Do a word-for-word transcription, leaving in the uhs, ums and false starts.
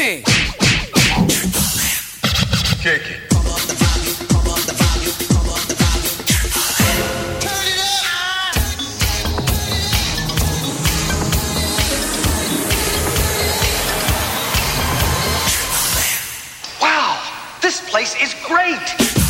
me. Kick it. Wow, this place is great.